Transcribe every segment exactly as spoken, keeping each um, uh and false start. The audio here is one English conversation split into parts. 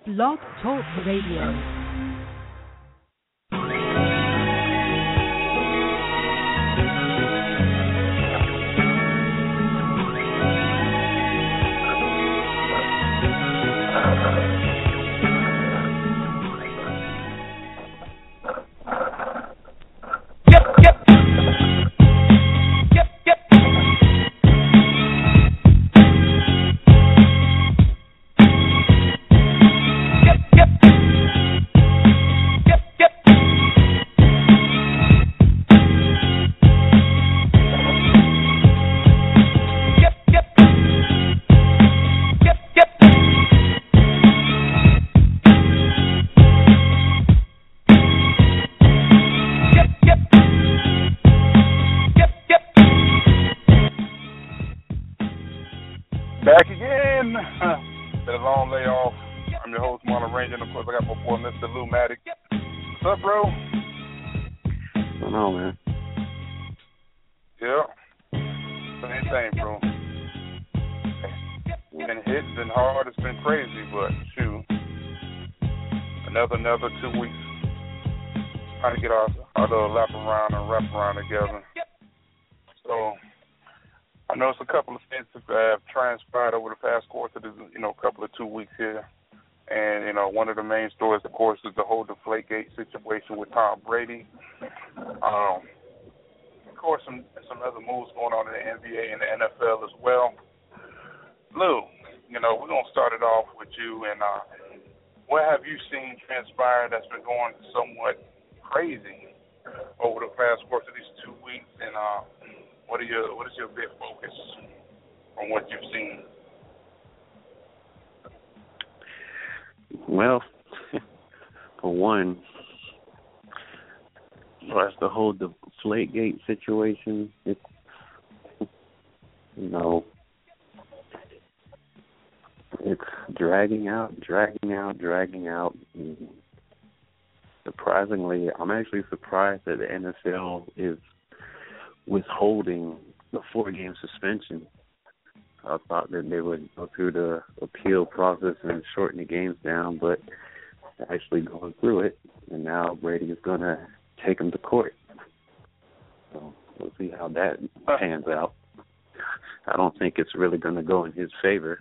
Blog Talk Radio. Back again. Been a long layoff. I'm your host, Marlon Ranger, and of course I got my boy, Mister Lou Matic. What's up, bro? What's going on, man? Yeah. Same thing, bro. Been hit, been hard, it's been crazy, but shoot. Another, another two weeks. Trying to get our, our little lap around and wrap around together. So, I know it's a couple of things that have transpired over the past course of the, you know, couple of two weeks here. And, you know, one of the main stories, of course, is the whole Deflategate situation with Tom Brady. Um, of course, some some other moves going on in the N B A and the N F L as well. Lou, you know, we're going to start it off with you. And uh, what have you seen transpire that's been going somewhat crazy over the past course of these two weeks? And, uh, What are your what is your big focus on what you've seen? Well, for one, as the whole Deflategate situation, it's, you know, it's dragging out, dragging out, dragging out. And surprisingly, I'm actually surprised that the N F L is withholding the four-game suspension. I thought that they would go through the appeal process and shorten the games down, but they're actually going through it, and now Brady is going to take them to court. So we'll see how that pans out. I don't think it's really going to go in his favor.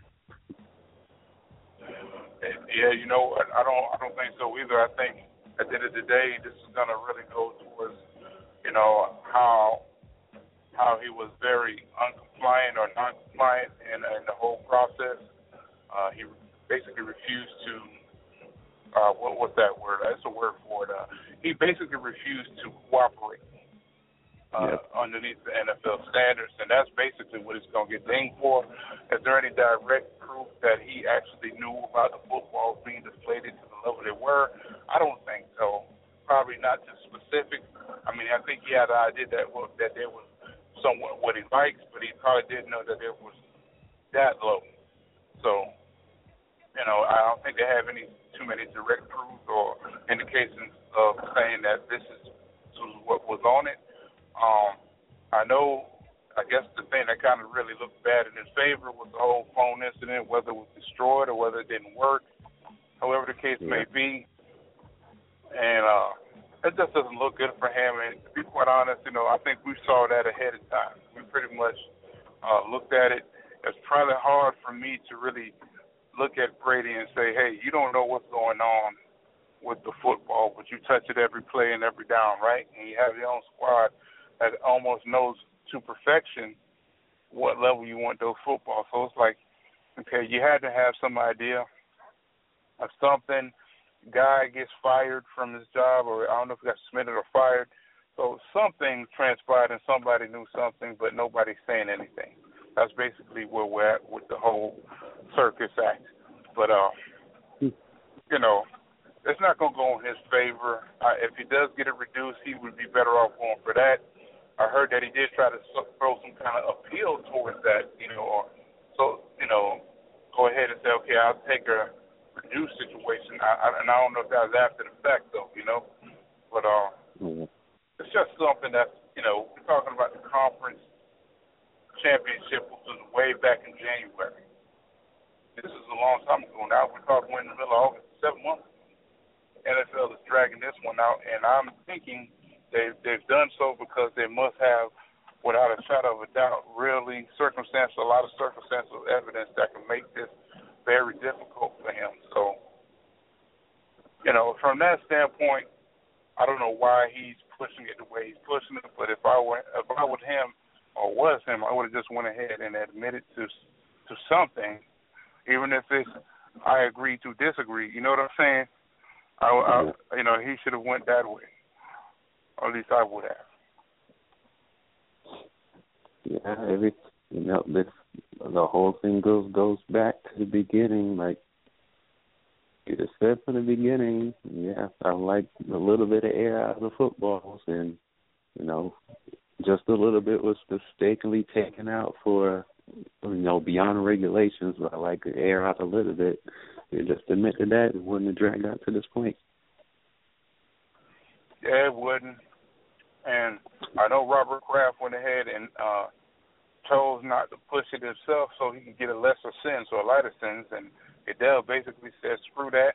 Yeah, you know, I don't, I don't think so either. I think at the end of the day, this is going to really go towards, you know, how. how he was very uncompliant or non-compliant in, in the whole process. Uh, he basically refused to, uh, what was that word? That's a word for it. Uh, he basically refused to cooperate uh, yep. underneath the N F L standards, and that's basically what he's going to get dinged for. Is there any direct proof that he actually knew about the footballs being deflated to the level they were? I don't think so. Probably not too specific. I mean, I think he had an idea that, well, that there was somewhat what he likes, but he probably didn't know that it was that low. So, you know, I don't think they have any too many direct proofs or indications of saying that this is, this is what was on it. Um, I know, I guess the thing that kind of really looked bad in his favor was the whole phone incident, whether it was destroyed or whether it didn't work, however the case yeah. may be. And, uh, it just doesn't look good for him, and to be quite honest, you know, I think we saw that ahead of time. We pretty much uh, looked at it. It's probably hard for me to really look at Brady and say, hey, you don't know what's going on with the football, but you touch it every play and every down, right? And you have your own squad that almost knows to perfection what level you want those football. So it's like, okay, you had to have some idea of something. Guy gets fired from his job, or I don't know if he got suspended or fired. So something transpired and somebody knew something, but nobody's saying anything. That's basically where we're at with the whole circus act. But, uh, you know, it's not going to go in his favor. Uh, if he does get it reduced, he would be better off going for that. I heard that he did try to throw some kind of appeal towards that, you know, or so, you know, go ahead and say, okay, I'll take a reduced situation, I, I, and I don't know if that was after the fact, though, you know. But uh, mm-hmm. it's just something that, you know, we're talking about the conference championship, which was way back in January. This is a long time ago now. We're talking in the middle of August, seven months. N F L is dragging this one out, and I'm thinking they they've done so because they must have, without a shadow of a doubt, really circumstantial, a lot of circumstantial evidence that can make this very difficult for him. So, you know, from that standpoint, I don't know why he's pushing it the way he's pushing it. But if I were if I was him or was him, I would have just went ahead and admitted to to something, even if it's I agree to disagree. You know what I'm saying? I, I, you know, he should have went that way, or at least I would have. Yeah, every you know, this the whole thing goes goes back to the beginning. Like you just said from the beginning, yeah, I like a little bit of air out of the footballs, and you know, just a little bit was mistakenly taken out for you know beyond regulations. But I like the air out a little bit. You just admit to that, it wouldn't have dragged out to this point. Yeah, it wouldn't. And I know Robert Kraft went ahead and uh, chose not to push it himself so he could get a lesser sentence or a lighter sentence. And Goodell basically said, screw that.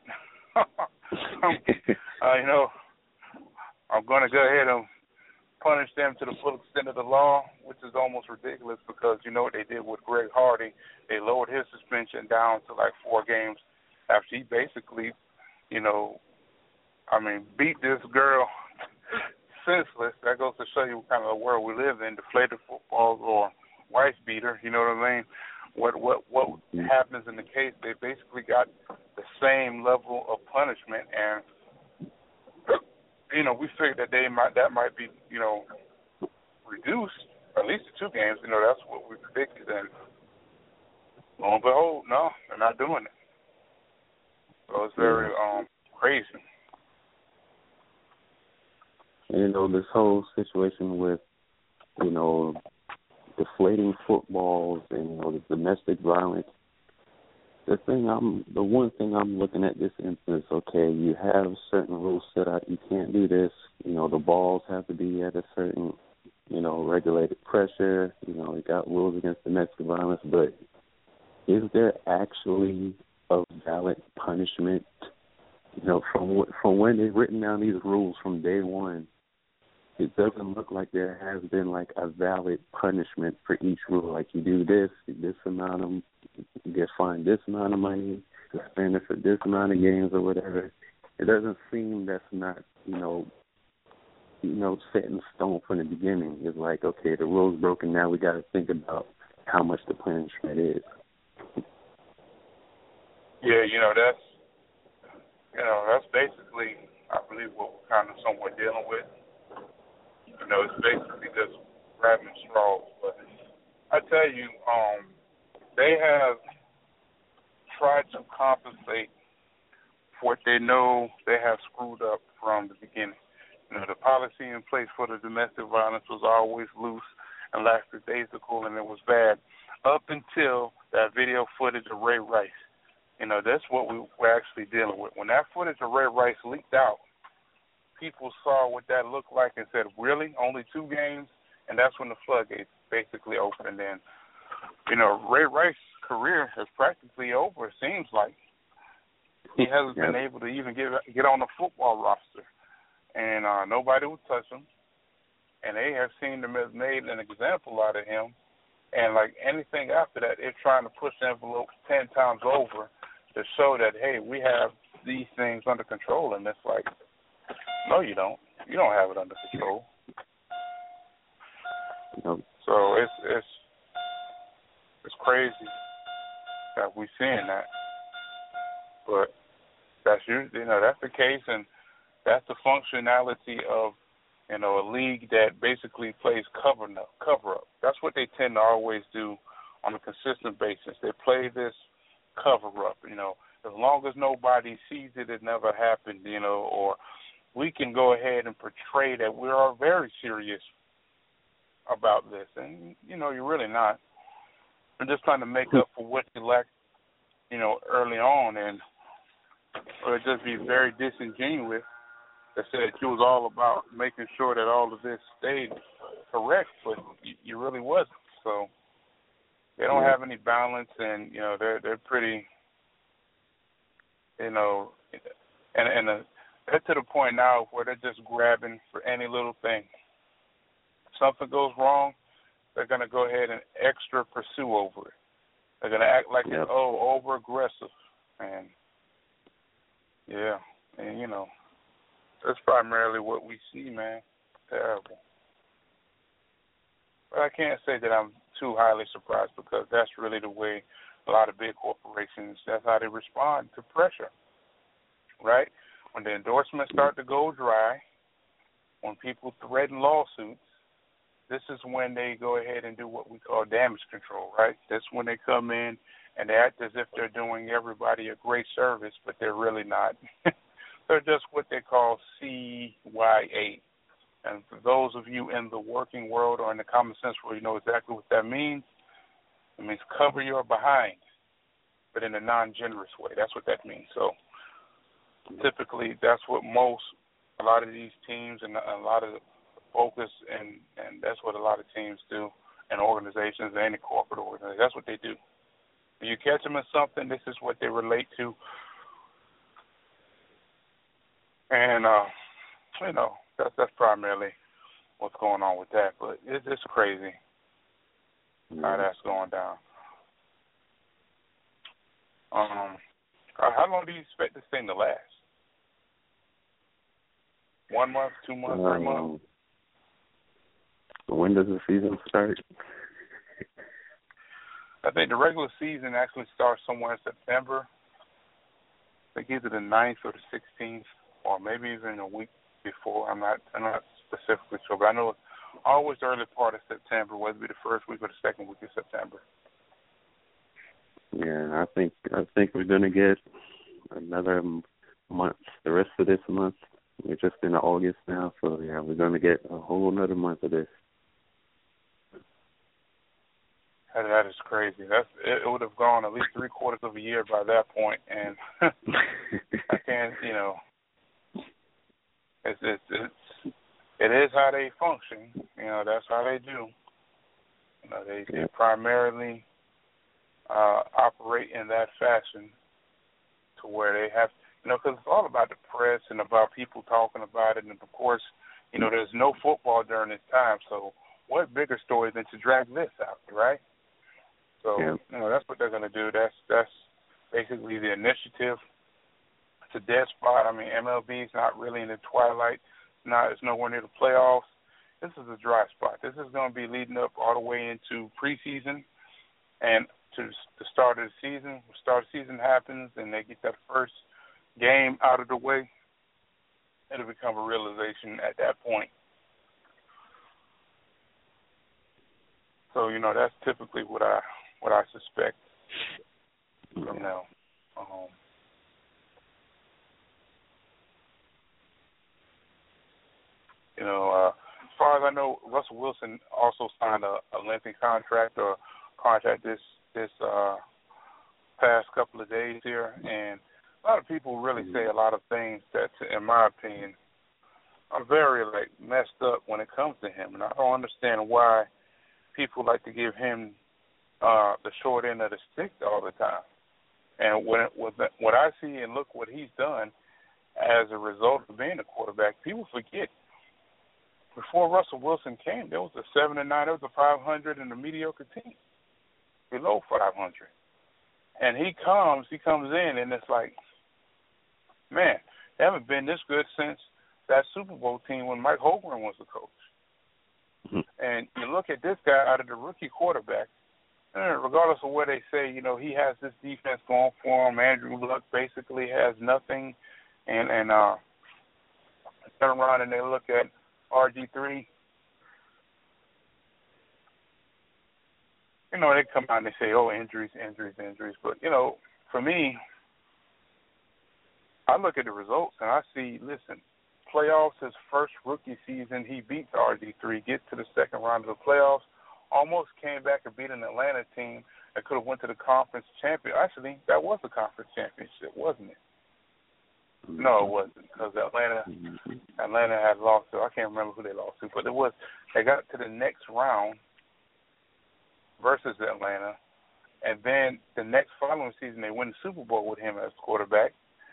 uh, you know, I'm going to go ahead and punish them to the full extent of the law, which is almost ridiculous because you know what they did with Greg Hardy. They lowered his suspension down to like four games after he basically, you know, I mean, beat this girl senseless. That goes to show you what kind of a world we live in, deflated footballs or wife beater, you know what I mean? What what what happens in the case, they basically got the same level of punishment, and you know, we figured that they might that might be, you know, reduced, at least to two games, you know, that's what we predicted, and lo and behold, no, they're not doing it. So it's very um crazy. You know, this whole situation with, you know, deflating footballs and, you know, the domestic violence, the thing I'm, the one thing I'm looking at this instance, okay, you have certain rules set out, you can't do this, you know, the balls have to be at a certain, you know, regulated pressure, you know, you got rules against domestic violence, but is there actually a valid punishment? You know, from from when they've written down these rules from day one, it doesn't look like there has been like a valid punishment for each rule. Like you do this, this amount of, you get fined this amount of money, suspended for this amount of games or whatever. It doesn't seem that's not, you know, you know, set in stone from the beginning. It's like, okay, the rule's broken, now we got to think about how much the punishment is. Yeah, you know, that's, you know, that's basically, I believe, what we're kind of somewhat dealing with. You know, it's basically just grabbing straws. But I tell you, um, they have tried to compensate for what they know they have screwed up from the beginning. You know, the policy in place for the domestic violence was always loose and lackadaisical, and it was bad up until that video footage of Ray Rice. You know, that's what we were actually dealing with. When that footage of Ray Rice leaked out, people saw what that looked like and said, really? Only two games? And that's when the floodgates basically opened. And, you know, Ray Rice's career is practically over, it seems like. He hasn't yeah. been able to even get get on the football roster. And uh, nobody would touch him. And they have seen him as made an example out of him. And, like, anything after that, they're trying to push the envelope ten times over to show that, hey, we have these things under control. And it's like, no, you don't. You don't have it under control. Nope. So it's it's it's crazy that we're seeing that. But that's usually, you know, that's the case, and that's the functionality of, you know, a league that basically plays cover up. Cover up. That's what they tend to always do on a consistent basis. They play this cover up. You know, as long as nobody sees it, it never happened. You know, or we can go ahead and portray that we are very serious about this. And, you know, you're really not. You're just trying to make up for what you lacked, you know, early on. And or just be very disingenuous that said you was all about making sure that all of this stayed correct, but you, you really wasn't. So they don't have any balance, and, you know, they're, they're pretty You know, and and uh, they're to the point now where they're just grabbing for any little thing. If something goes wrong, they're going to go ahead and extra pursue over it. They're going to act like Yep. it's, oh, over aggressive. And, yeah, and, you know, that's primarily what we see, man. Terrible. But I can't say that I'm too highly surprised because that's really the way a lot of big corporations, that's how they respond to pressure, right? When the endorsements start to go dry, when people threaten lawsuits, this is when they go ahead and do what we call damage control, right? That's when they come in and they act as if they're doing everybody a great service, but they're really not. They're just what they call C Y A. And for those of you in the working world or in the common sense world, you know exactly what that means. It means cover your behind, but in a non-generous way. That's what that means. So typically that's what most, a lot of these teams and a lot of the focus, and, and that's what a lot of teams do, and organizations, any corporate organization, that's what they do. When you catch them in something, this is what they relate to. And, uh, you know, that's, that's primarily what's going on with that. But it's, it's crazy how that's going down. Um, how long do you expect this thing to last? One month, two months, um, three months? When does the season start? I think the regular season actually starts somewhere in September. I think either the ninth or the sixteenth, or maybe even a week before. I'm not I'm not specifically sure, but I know it's always the early part of September, whether it be the first week or the second week of September. Yeah, I think I think we're gonna get another month. The rest of this month, we're just in August now, so yeah, we're gonna get a whole another month of this. That, that is crazy. That's it, it would have gone at least three quarters of a year by that point, and I can't, you know, it's it's it's it is how they function. You know, that's how they do. You know, they, they primarily uh, operate in that fashion, to where they have, you know, because it's all about the press and about people talking about it, and of course, you know, there's no football during this time, so what bigger story than to drag this out, right? So, yeah. you know, that's what they're going to do. That's that's basically the initiative. It's a dead spot. I mean, M L B is not really in the twilight. It's, not, it's nowhere near the playoffs. This is a dry spot. This is going to be leading up all the way into preseason and to the start of the season. The start of the season happens and they get that first game out of the way. It'll become a realization at that point. So, you know, that's typically what I what I suspect. You know, um, you know, uh, as far as I know, Russell Wilson also signed a, a lengthy contract or contract this this uh, past couple of days here, and a lot of people really say a lot of things that, in my opinion, are very like messed up when it comes to him, and I don't understand why people like to give him uh, the short end of the stick all the time. And when it, with the, what I see and look what he's done as a result of being a quarterback, people forget. Before Russell Wilson came, there was a seven and nine, there was a five hundred and a mediocre team, below five hundred. And he comes, he comes in, and it's like, man, they haven't been this good since that Super Bowl team when Mike Holmgren was the coach. And you look at this guy out of the rookie quarterback, regardless of what they say, you know, he has this defense going for him. Andrew Luck basically has nothing. And, and uh, turn around and they look at R G three. You know, they come out and they say, oh, injuries, injuries, injuries. But, you know, for me, I look at the results and I see, listen, playoffs, his first rookie season, he beats R G three, gets to the second round of the playoffs, almost came back and beat an Atlanta team that could have went to the conference champion. Actually, that was the conference championship, wasn't it? No, it wasn't, because Atlanta Atlanta had lost to, I can't remember who they lost to, but it was, they got to the next round versus Atlanta, and then the next following season they win the Super Bowl with him as quarterback.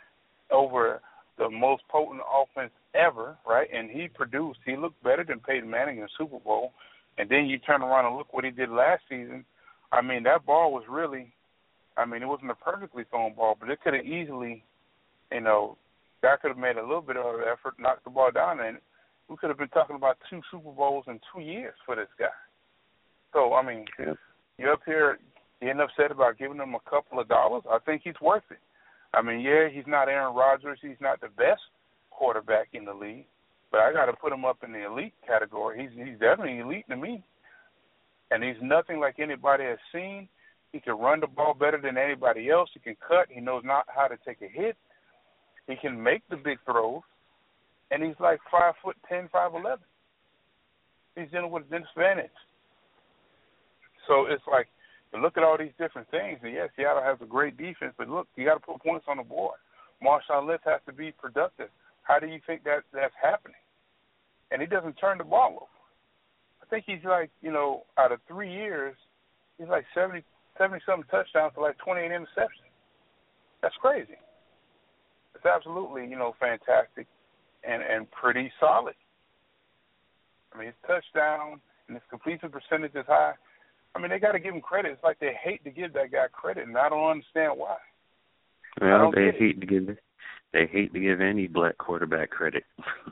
most potent offense ever, right? And he produced. He looked better than Peyton Manning in the Super Bowl. And then you turn around and look what he did last season. I mean, that ball was really, I mean, it wasn't a perfectly thrown ball, but it could have easily, you know, that could have made a little bit of an effort, knocked the ball down, and we could have been talking about two Super Bowls in two years for this guy. So, I mean, yeah. You're up here getting upset about giving him a couple of dollars. I think he's worth it. I mean, yeah, he's not Aaron Rodgers. He's not the best quarterback in the league, but I got to put him up in the elite category. He's he's definitely elite to me, and he's nothing like anybody has seen. He can run the ball better than anybody else. He can cut. He knows not how to take a hit. He can make the big throws, and he's like five foot ten, five eleven. He's dealing with a disadvantage. So it's like, you look at all these different things, and yes, Seattle has a great defense, but look, you got to put points on the board. Marshawn Lynch has to be productive. How do you think that that's happening? And he doesn't turn the ball over. I think he's like, you know, out of three years, he's like seventy, seventy-something touchdowns to like twenty-eight interceptions. That's crazy. It's absolutely, you know, fantastic and, and pretty solid. I mean, his touchdown and his completion percentage is high. I mean, they got to give him credit. It's like they hate to give that guy credit, and I don't understand why. Well, they hate to give they hate to give any black quarterback credit.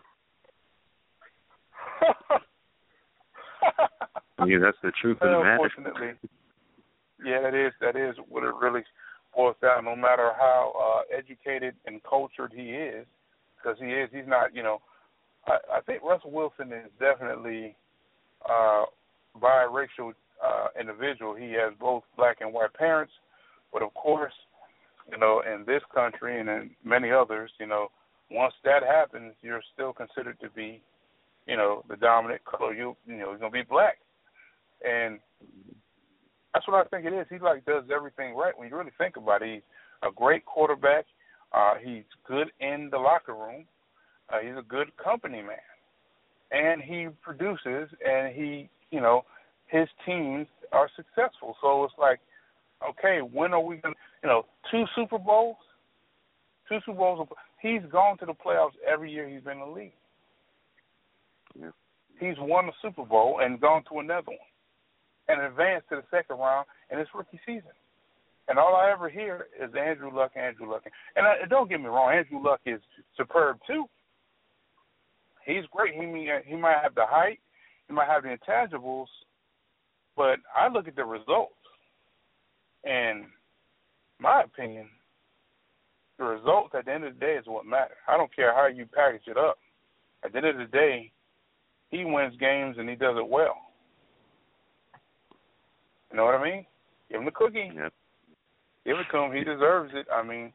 I mean, that's the truth of the matter. Unfortunately, yeah, that is that is what it really boils down. No matter how uh, educated and cultured he is, because he is, he's not. You know, I, I think Russell Wilson is definitely uh, biracial. Uh, individual. He has both black and white parents, but of course, you know, in this country and in many others, you know, once that happens, you're still considered to be, you know, the dominant color. You, you know, you're gonna be black, and that's what I think it is. He like does everything right when you really think about it. He's a great quarterback. Uh, he's good in the locker room. Uh, he's a good company man, and he produces, and he, you know. His teams are successful. So it's like, okay, when are we going to, you know, two Super Bowls? Two Super Bowls. He's gone to the playoffs every year he's been in the league. Yeah. He's won the Super Bowl and gone to another one and advanced to the second round in his rookie season. And all I ever hear is Andrew Luck, Andrew Luck. And I, don't get me wrong, Andrew Luck is superb too. He's great. He, he might have the height. He might have the intangibles. But I look at the results, and my opinion, the results at the end of the day is what matters. I don't care how you package it up. At the end of the day, he wins games and he does it well. You know what I mean? Give him the cookie. Yep. Give it to him. He deserves it. I mean,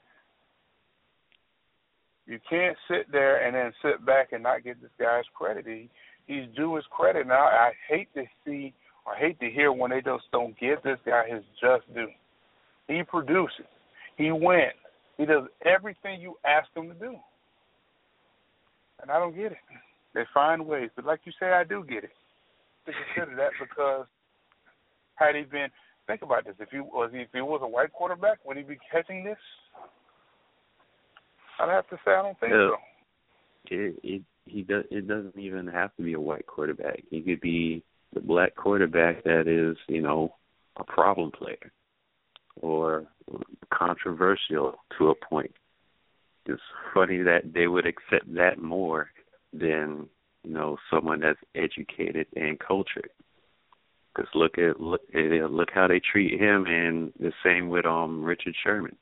you can't sit there and then sit back and not give this guy his credit. He, he's due his credit. Now, I hate to see I hate to hear when they just don't give this guy his just due. He produces. He wins. He does everything you ask him to do. And I don't get it. They find ways. But like you say, I do get it. To consider that because had he been, think about this, if he was if he was a white quarterback, would he be catching this? I'd have to say I don't think yeah. so. It, it, he does, it doesn't even have to be a white quarterback. He could be the black quarterback that is, you know, a problem player or controversial to a point. It's funny that they would accept that more than, you know, someone that's educated and cultured. Because look at look look how they treat him, and the same with um Richard Sherman.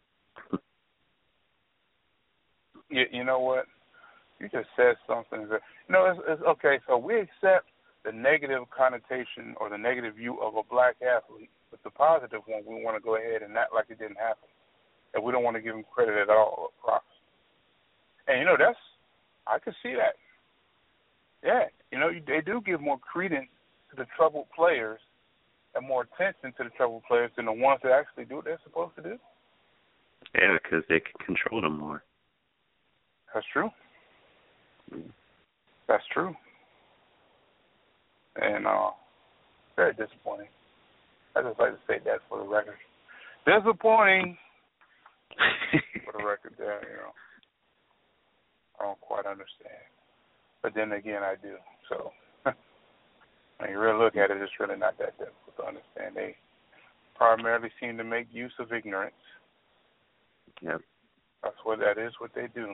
you, you know what? You just said something that, you know, it's, it's okay. So we accept the negative connotation or the negative view of a black athlete, but the positive one, we want to go ahead and act like it didn't happen. And we don't want to give him credit at all or props. And, you know, that's, I could see that. Yeah, you know, they do give more credence to the troubled players and more attention to the troubled players than the ones that actually do what they're supposed to do. Yeah, because they can control them more. That's true. That's true. And uh, very disappointing. I just like to say that for the record. Disappointing for the record there, you know. I don't quite understand. But then again, I do. So when you really look at it, it's really not that difficult to understand. They primarily seem to make use of ignorance. Yep. That's what that is, what they do.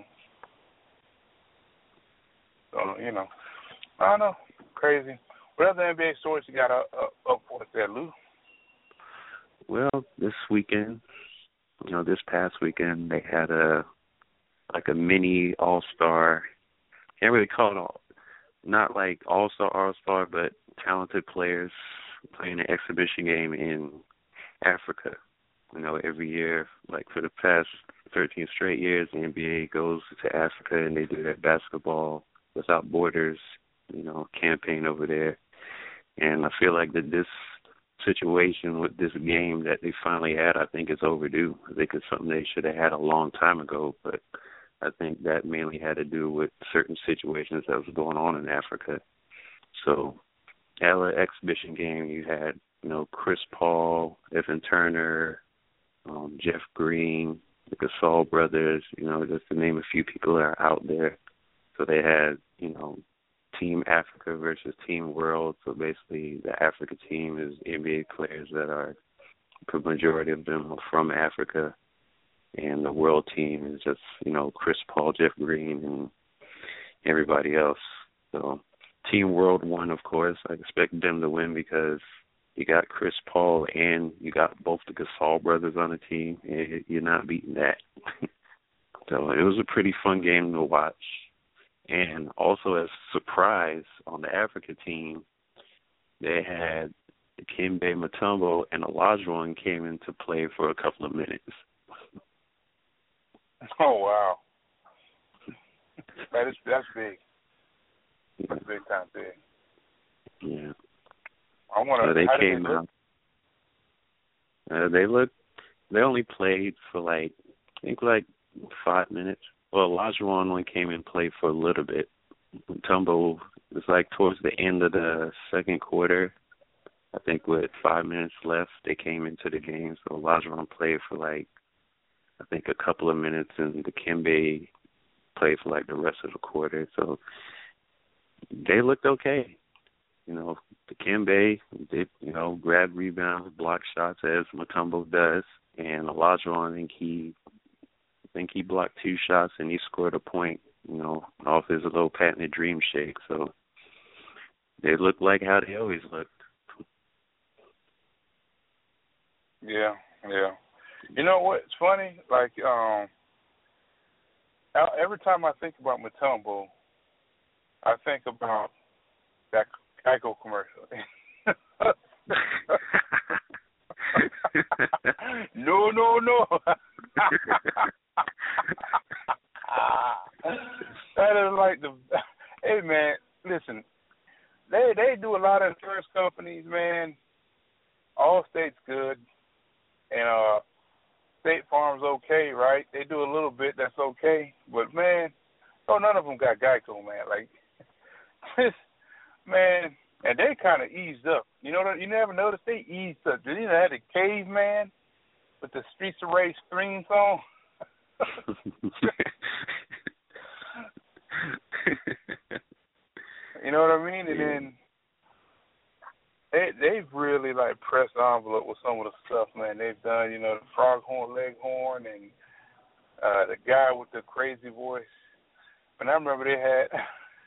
So, you know, I don't know. Crazy. What other N B A stories you got up, up, up for us there, Lou? Well, this weekend, you know, this past weekend, they had a, like a mini all-star, can't really call it all, not like all-star, all-star, but talented players playing an exhibition game in Africa. You know, every year, like for the past thirteen straight years, the N B A goes to Africa and they do their basketball without borders, you know, campaign over there. And I feel like that this situation with this game that they finally had, I think it's overdue. I think it's something they should have had a long time ago, but I think that mainly had to do with certain situations that was going on in Africa. So at an exhibition game, you had, you know, Chris Paul, Evan Turner, um, Jeff Green, the Gasol brothers, you know, just to name a few people that are out there. So they had, you know, Team Africa versus Team World. So basically the Africa team is N B A players that are, the majority of them are from Africa. And the world team is just, you know, Chris Paul, Jeff Green, and everybody else. So Team World won, of course. I expect them to win because you got Chris Paul and you got both the Gasol brothers on the team, and you're not beating that. So it was a pretty fun game to watch. And also as a surprise on the Africa team, they had Dikembe Mutombo and Olajuwon came into play for a couple of minutes. Oh, wow. That is, that's big. That's big time big. Yeah. I want to. So they how came they out. Uh, they looked. They only played for like I think like five minutes. Well, Olajuwon only came and played for a little bit. Mutombo was like towards the end of the second quarter. I think with five minutes left, they came into the game. So Olajuwon played for like I think a couple of minutes, and Dikembe played for like the rest of the quarter. So they looked okay. You know, Dikembe did, you know, grab rebounds, block shots as Mutombo does, and Olajuwon, I think he, I think he blocked two shots and he scored a point, you know, off his little patented dream shake. So they looked like how they always looked. Yeah, yeah. You know what's funny? Like, um, every time I think about Mutombo, I think about that Geico commercial. no, no, no. That is like the. Hey, man, listen. They they do a lot of insurance companies, man. Allstate's good, and uh, State Farm's okay, right? They do a little bit that's okay, but man, oh, none of them got Geico, man. Like this, man, and they kind of eased up. You know, you never noticed they eased up. Did you know they had the caveman with the Streets of Rage theme song? You know what I mean? And then they they've really like pressed the envelope with some of the stuff, man. They've done, you know, the Froghorn Leghorn and uh, the guy with the crazy voice. And I remember they had.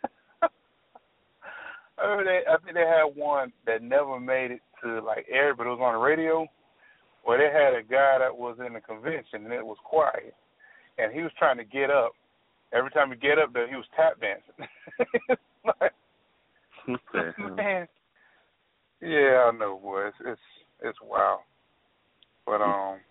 I remember they, I think they had one that never made it to like air, but it was on the radio. Where they had a guy that was in the convention and it was quiet, and he was trying to get up. Every time he get up there, he was tap dancing. Like, man, yeah, I know, boy. It's, it's it's wild, but um,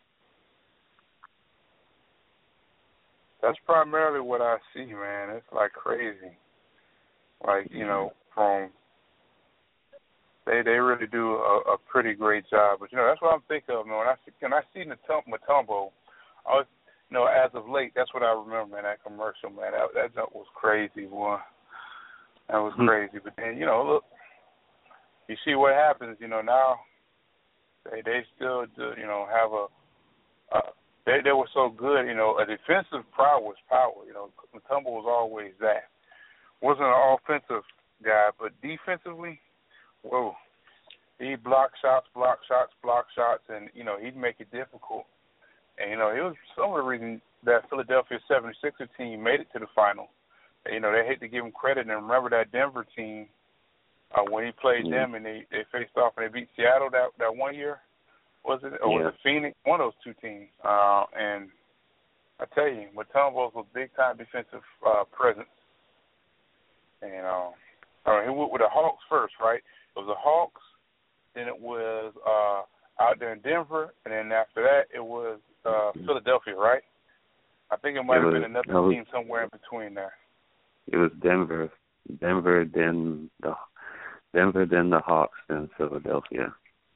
that's primarily what I see, man. It's like crazy. Like, you know, from they they really do a, a pretty great job. But you know, that's what I'm thinking of, man. When I see, when I see Mutombo, I was, you know, as of late, that's what I remember, man. That commercial, man. That that jump was crazy, boy. That was crazy. But then, you know, look, you see what happens. You know, now they they still do, you know, have a. Uh, they they were so good. You know, a defensive prowess was power. You know, Mutombo was always that. Wasn't an offensive guy, but defensively, whoa, he blocked shots, block shots, block shots, and you know he'd make it difficult. And you know, it was some of the reason that Philadelphia seventy-sixers team made it to the final. And, you know, they hate to give him credit, and remember that Denver team uh, when he played mm-hmm. them and they, they faced off and they beat Seattle that that one year. Was it or yeah. was it Phoenix? One of those two teams. Uh, and I tell you, Mutombo was a big time defensive uh, presence. And uh, uh, he went with the Hawks first, right? It was the Hawks, then it was uh, out there in Denver, and then after that it was uh, Philadelphia, right? I think it might it have was, been another was, team somewhere in between there. It was Denver, Denver, then the Denver, then the Hawks, then Philadelphia.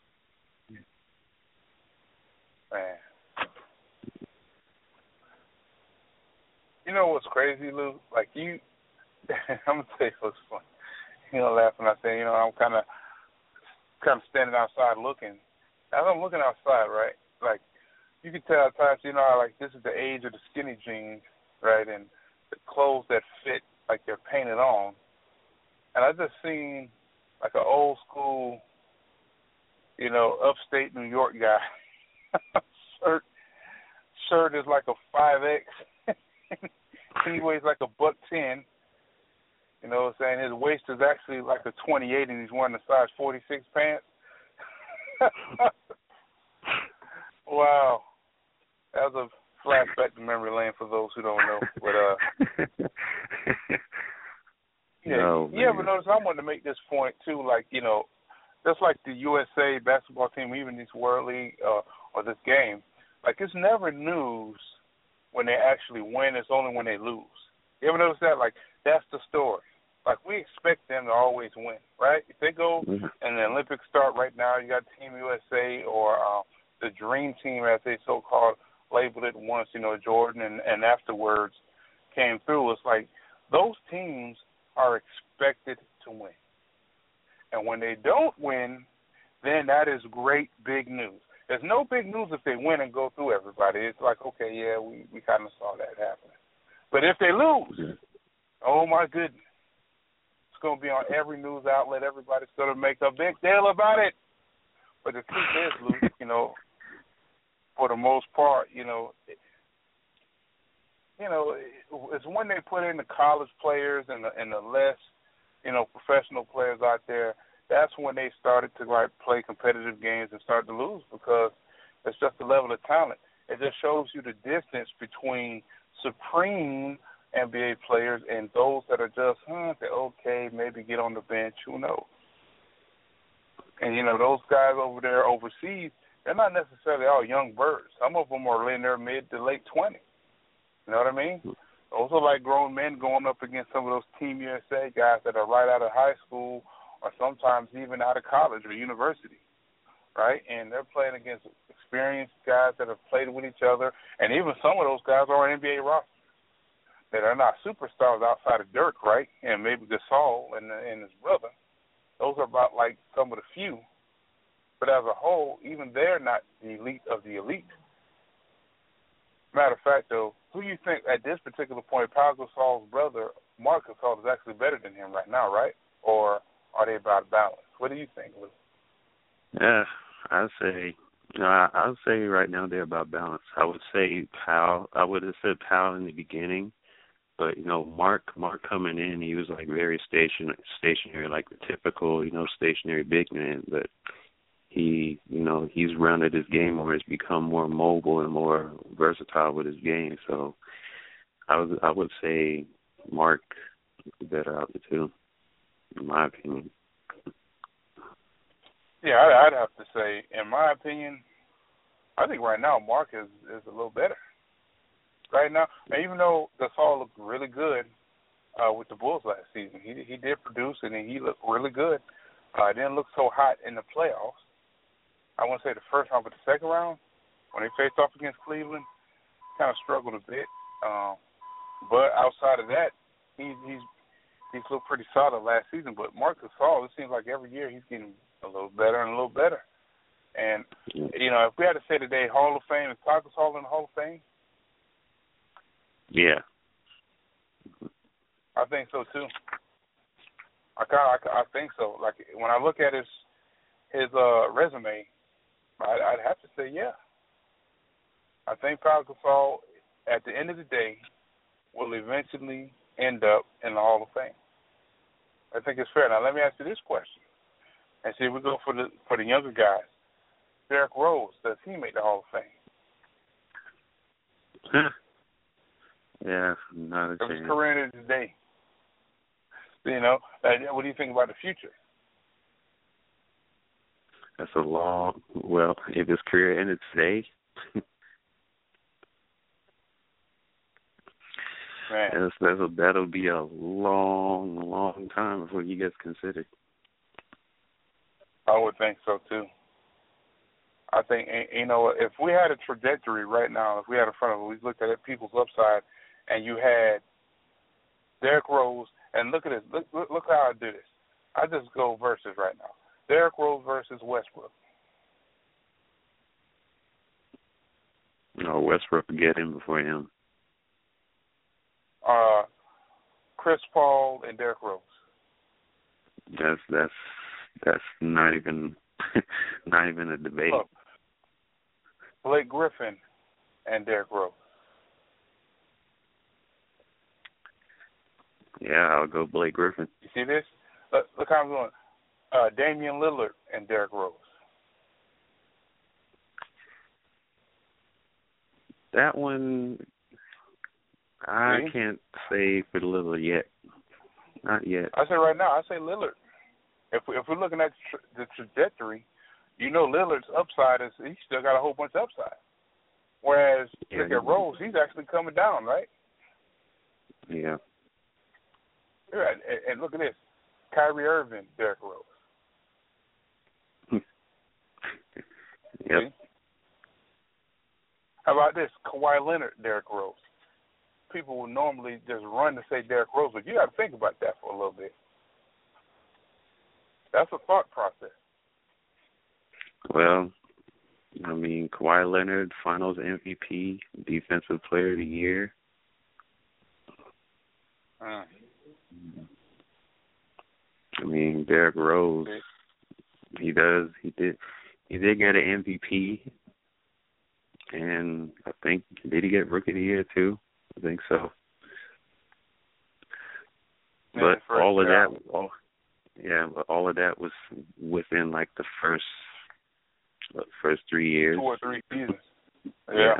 Man, you know what's crazy, Lou? Like you, I'm gonna tell you what's funny. You know, laughing. I say, you know, I'm kind of, kind of standing outside looking. As I'm looking outside, right? Like you can tell at times, you know, like this is the age of the skinny jeans, right? And the clothes that fit like they're painted on. And I just seen like an old school, you know, upstate New York guy. shirt shirt is like a five X. He weighs like a buck ten. You know what I'm saying? His waist is actually like a twenty-eight, and he's wearing a size forty-six pants. Wow. That was a flashback to memory lane for those who don't know. But uh Yeah, no, you ever notice, I wanted to make this point too, like, you know, just like the U S A basketball team, even this World League uh, or this game, like it's never news when they actually win, it's only when they lose. You ever notice that? Like, that's the story. Like, we expect them to always win, right? If they go mm-hmm. and the Olympics start right now, you got Team U S A or uh, the Dream Team, as they so-called labeled it once, you know, Jordan and, and afterwards came through. It's like those teams are expected to win. And when they don't win, then that is great big news. There's no big news if they win and go through everybody. It's like, okay, yeah, we, we kind of saw that happening. But if they lose, oh, my goodness, it's going to be on every news outlet. Everybody's going to make a big deal about it. But the truth is, Luke, you know, for the most part, you know, it, you know, it's when they put in the college players and the, and the less, you know, professional players out there, that's when they started to, like, play competitive games and start to lose because it's just the level of talent. It just shows you the distance between supreme N B A players and those that are just, huh, they're okay, maybe get on the bench, who knows. And, you know, those guys over there overseas, they're not necessarily all young birds. Some of them are in their mid to late twenties. You know what I mean? Those are like grown men going up against some of those Team U S A guys that are right out of high school or sometimes even out of college or university, right? And they're playing against experienced guys that have played with each other, and even some of those guys are on N B A rosters that are not superstars outside of Dirk, right, and maybe Gasol and, and his brother. Those are about like some of the few. But as a whole, even they're not the elite of the elite. Matter of fact, though, who you think at this particular point, Pau Gasol's brother, Marc Gasol, is actually better than him right now, right? Or are they about balance? What do you think, Lou? Yeah, I'd say, you know, I, I would say right now they're about balance. I would say Pau, I would have said Pau in the beginning, but, you know, Mark, Mark coming in, he was like very station, stationary, like the typical, you know, stationary big man, but he, you know, he's rounded his game more. He's become more mobile and more versatile with his game. So I would, I would say Mark is better out of the two, in my opinion. Yeah, I'd have to say, in my opinion, I think right now Mark is, is a little better. Right now, and even though Gasol looked really good uh, with the Bulls last season, he he did produce and he looked really good. Uh, it didn't look so hot in the playoffs. I wouldn't say the first round, but the second round, when they faced off against Cleveland, kind of struggled a bit. Um, but outside of that, he, he's he's looked pretty solid last season. But Marc Gasol, it seems like every year he's getting a little better and a little better. And, you know, if we had to say today Hall of Fame, is Parkus Hall in the Hall of Fame? Yeah. I think so, too. I, kinda, I, I think so. Like, when I look at his his uh, resume, I'd, I'd have to say, yeah. I think Parkus Hall, at the end of the day, will eventually end up in the Hall of Fame. I think it's fair. Now, let me ask you this question. And see, we go for the for the younger guys. Derrick Rose, does he make the Hall of Fame? Yeah, not a Of chance. his career to today. You know, uh, what do you think about the future? That's a long, well, if his career ended today, Man. That's, that's a, that'll be a long, long time before he gets considered. I would think so, too. I think, you know, if we had a trajectory right now, if we had in front of us, we looked at it, people's upside, and you had Derrick Rose, and look at this, look, look, look how I do this. I just go versus right now. Derrick Rose versus Westbrook. No, Westbrook would get him before him. Uh, Chris Paul and Derrick Rose. That's that's that's not even not even a debate. Look, Blake Griffin and Derrick Rose. Yeah, I'll go Blake Griffin. You see this? Look, look how I'm going. Uh, Damian Lillard and Derrick Rose. That one, I See? can't say for Lillard yet. Not yet. I say right now, I say Lillard. If we, if we're looking at the trajectory, you know Lillard's upside is he's still got a whole bunch of upside. Whereas Yeah, look at Rose, he's actually coming down, right? Yeah. Yeah, and, and look at this, Kyrie Irving, Derrick Rose. Yep. See? How about this, Kawhi Leonard, Derrick Rose? People would normally just run to say Derrick Rose, but you got to think about that for a little bit. That's a thought process. Well, I mean, Kawhi Leonard, Finals M V P, Defensive Player of the Year. Mm. I mean, Derrick Rose, he does, he did, he did get an M V P, and I think, did he get Rookie of the Year too? I think so. Yeah, but all of that, round. all, yeah, but all of that was within like the first, what, first three years. Two or three seasons. Yeah. yeah.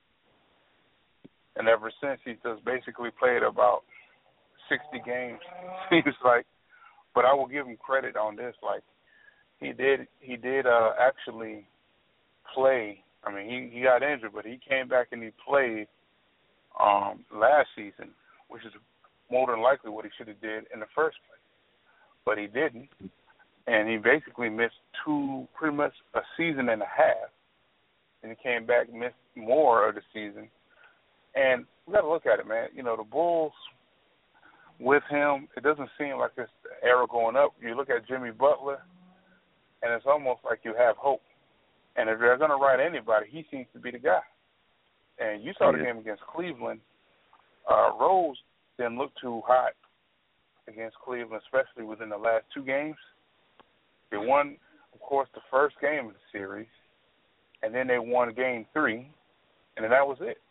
And ever since, he just basically played about sixty games, seems like. But I will give him credit on this. Like, he did, he did uh, actually play. I mean, he, he got injured, but he came back and he played um, last season, which is more than likely what he should have did in the first place. But he didn't, and he basically missed two, pretty much a season and a half. And he came back, missed more of the season. And we got to look at it, man. You know, the Bulls, with him, it doesn't seem like it's the era going up. You look at Jimmy Butler, and it's almost like you have hope. And if they're going to write anybody, he seems to be the guy. And you saw the game against Cleveland. Uh, Rose didn't look too hot against Cleveland, especially within the last two games. They won, of course, the first game of the series, and then they won game three, and then that was it.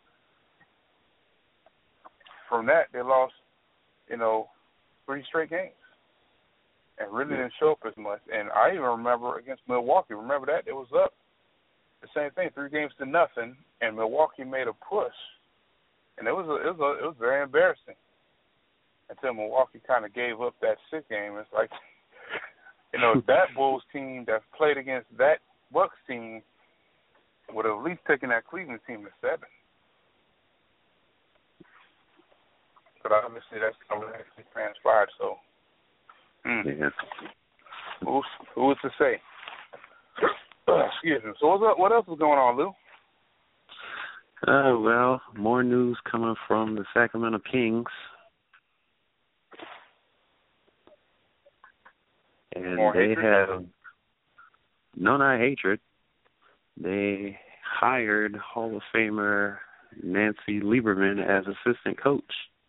From that, they lost, you know, three straight games and really didn't show up as much. And I even remember against Milwaukee, remember that? It was up. The same thing, three games to nothing, and Milwaukee made a push. And it was a, it was a, it was very embarrassing until Milwaukee kind of gave up that sixth game. It's like, you know, that Bulls team that played against that Bucks team would have at least taken that Cleveland team to seven. But obviously that's not what actually transpired, so. Mm. Yeah. Who's, who's to say? Excuse me. So what's up, what else is going on, Lou? Uh, well, more news coming from the Sacramento Kings. And More they hatred? have, no, not hatred. they hired Hall of Famer Nancy Lieberman as assistant coach.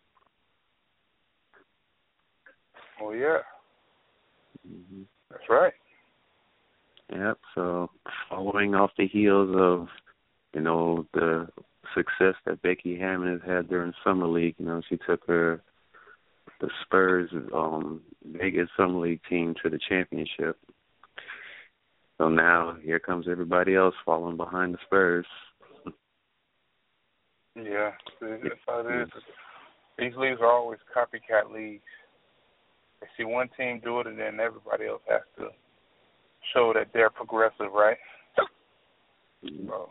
Oh, yeah. Mm-hmm. That's right. Yep, so following off the heels of, you know, the success that Becky Hammon has had during Summer League, you know, she took her, the Spurs um, Vegas Summer League team to the championship. So now here comes everybody else following behind the Spurs. Yeah, that's how it is. These leagues are always copycat leagues. They see one team do it, and then everybody else has to show that they're progressive, right? Mm-hmm. So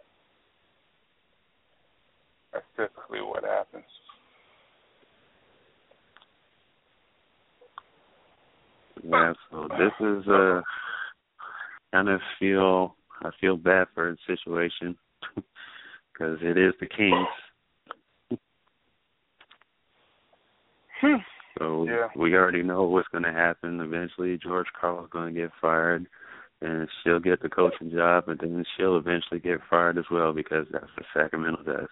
that's typically what happens. Yeah, so this is uh, kind of feel, I feel bad for the situation because it is the Kings. So yeah. we already know what's going to happen. Eventually, George Karl's going to get fired, and she'll get the coaching job, and then she'll eventually get fired as well because that's what Sacramento does.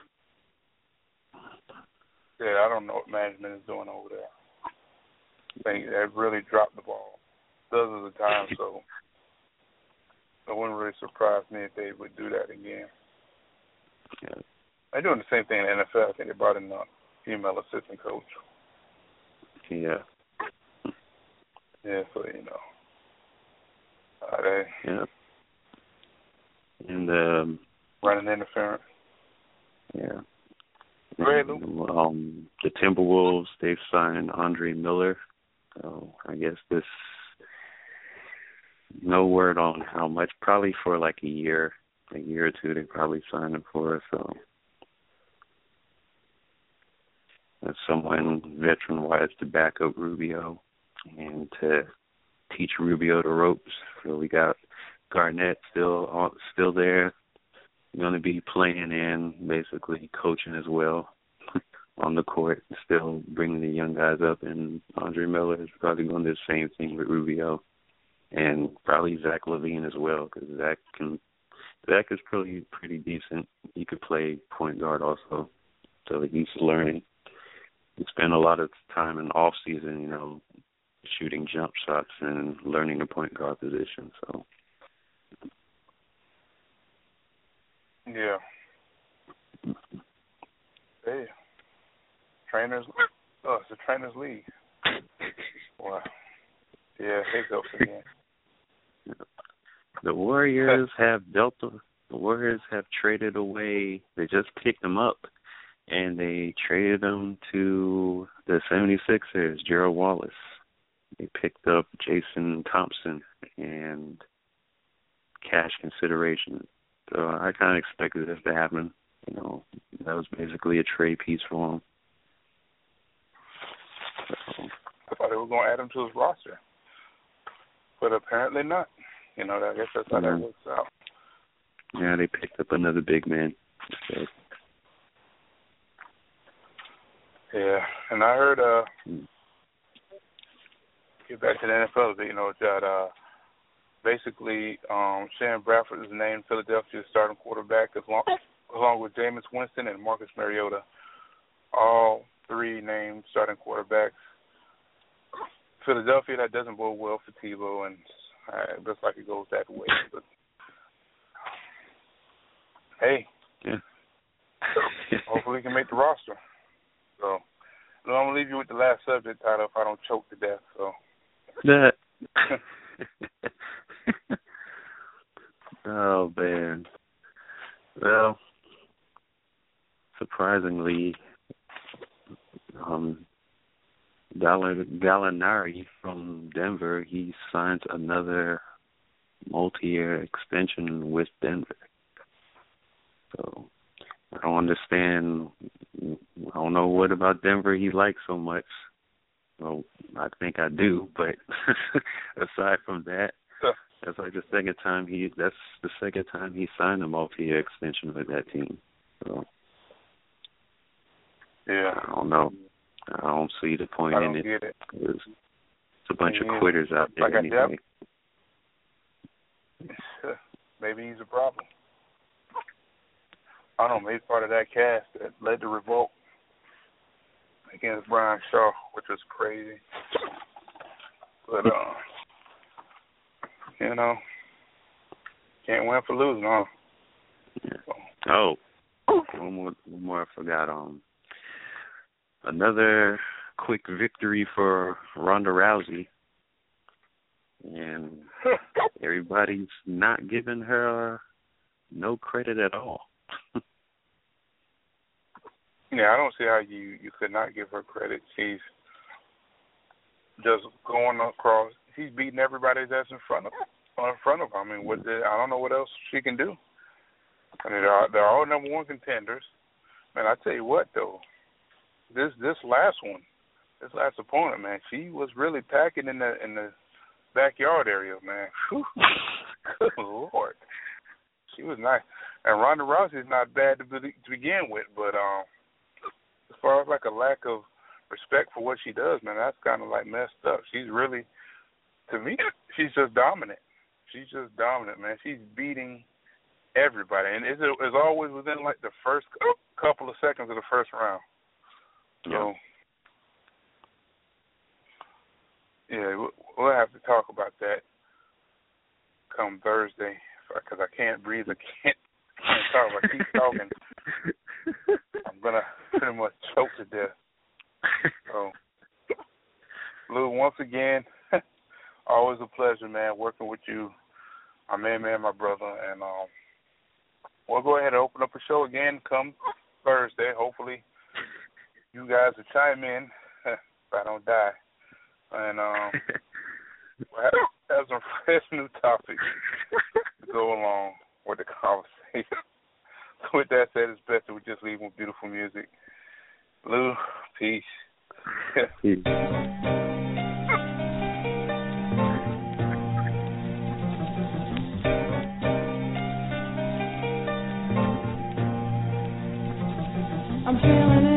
Yeah, I don't know what management is doing over there. I think they've really dropped the ball dozens of times, so it wouldn't really surprise me if they would do that again. Yeah. They're doing the same thing in the N F L. I think they brought in a female assistant coach. Yeah. Yeah, so, you know. Uh, they Yeah. And, um, running interference. yeah. Go ahead, Lou. Um, the Timberwolves, they've signed Andre Miller. So I guess this, no word on how much, probably for like a year, a year or two they probably signed him for. So that's someone veteran-wise to back up Rubio and to teach Rubio the ropes. So we got Garnett still on, still there, going to be playing and basically coaching as well on the court, still bringing the young guys up. And Andre Miller is probably going to do the same thing with Rubio and probably Zach LaVine as well, because Zach can. Zach is pretty pretty decent. He could play point guard also, so he's learning. He spent a lot of time in off season, you know, shooting jump shots and learning the point guard position. So. Yeah. Hey. Trainers. Oh, it's a trainers league. Wow. Yeah, hiccups again. The Warriors have dealt. The Warriors have traded away. They just picked them up, and they traded them to the seventy-sixers, Gerald Wallace. They picked up Jason Thompson and cash consideration. So I kind of expected this to happen. You know, that was basically a trade piece for him. So, I thought they were going to add him to his roster, but apparently not. You know, I guess that's how yeah. that works out. Yeah, they picked up another big man. So. Yeah, and I heard, uh, get back to the N F L, you know, that uh, basically um, Shannon Bradford is named Philadelphia's starting quarterback along, along with Jameis Winston and Marcus Mariota. All three named starting quarterbacks. Philadelphia, that doesn't bode well for Tebow, and uh, it looks like it goes that way. But hey, yeah. hopefully he can make the roster. So I'm going to leave you with the last subject, Tyler, if I don't choke to death. So. That. Oh, man. Well, surprisingly, um, Gallinari from Denver, he signed another multi-year extension with Denver. So I don't understand. I don't know what about Denver he likes so much. Well, I think I do, but aside from that, that's like the second time he. That's the second time he signed a multi-year extension with that team. So yeah, I don't know. I don't see the point I don't in it. Get it. It's a bunch yeah. of quitters out there like anyway. maybe he's a problem. I don't know, maybe part of that cast that led to revolt against Brian Shaw, which was crazy. But, uh, you know, can't win for losing, huh? Yeah. Oh, one more, one more I forgot. Um, another quick victory for Ronda Rousey. And everybody's not giving her no credit at all. Yeah, I don't see how you, you could not give her credit. She's just going across. She's beating everybody that's in front of in front of her. I mean, what the, I don't know what else she can do. I mean, they're, they're all number one contenders. Man, I tell you what, though, this this last one, this last opponent, man, she was really packing in the in the backyard area, man. Whew. Good Lord. She was nice. And Ronda Rousey is not bad to, be, to begin with, but um, as far as like a lack of respect for what she does, man, that's kind of like messed up. She's really, to me, she's just dominant. She's just dominant, man. She's beating everybody. And it's, it's always within like the first couple of seconds of the first round. So, yeah, we'll have to talk about that come Thursday because I can't breathe. I can't, can't talk. If I keep talking, I'm going to pretty much choke to death. So, Lou, once again, always a pleasure, man, working with you, my man, man, my brother. And um, we'll go ahead and open up a show again come Thursday. Hopefully you guys will chime in if I don't die. And um, we'll have, have some fresh new topics to go along with the conversation. So with that said, it's best that we just leave with beautiful music. Lou, peace. Peace. I'm feeling